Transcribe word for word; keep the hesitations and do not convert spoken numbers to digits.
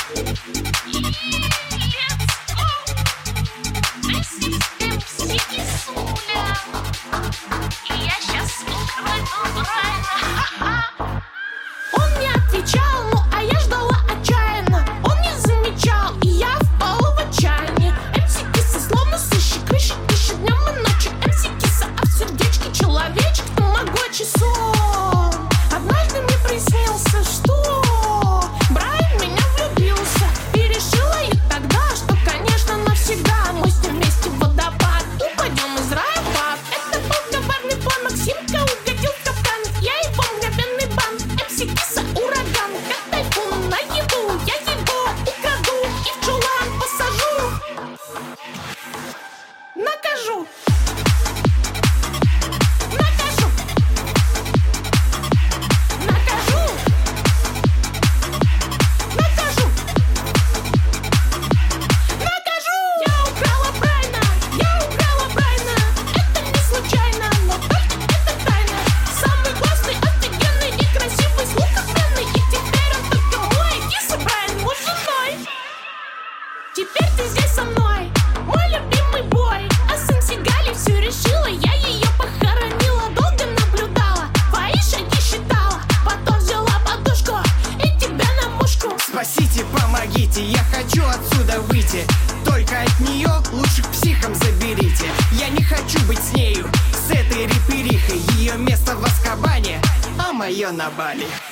Он не отвечал, ну а я ждала отчаянно. Он не замечал, и я впала в отчаяние. эм си Киса словно сыщик, ищет, ищет днем и ночью. эм си Киса, а в сердечке человечек тамагочи сон. Однажды мне приснился, что Брайан в меня влюбился. И решила я тогда, что, конечно, навсегда мы с ним вместе в водопад упадем из рая в ад. Это был коварный план, Максимка угодил в капкан. Я его мгновенный бан, эм си Киса ураган. Как тайфун на еду, я его украду и в чулан посажу. Накажу. Накажу. Накажу. Накажу. Накажу. Я украла Брайана, я украла Брайана. Это не случайно, но только это тайна. Самый классный, офигенный и красивый, звук охранный. И теперь он только мой. Киса Брайан, муж женой. Теперь ты здесь со мной, мой любимый бой. А с эм си Галей все решила, я ее похоронила. Долго наблюдала, твои шаги считала. Потом взяла подушку и тебя на мушку. Спасите, помогите, я хочу отсюда выйти. Только от нее лучше к психам заберите. Я не хочу быть с нею, с этой реперихой. Ее место в Азкабане, а мое на Бали.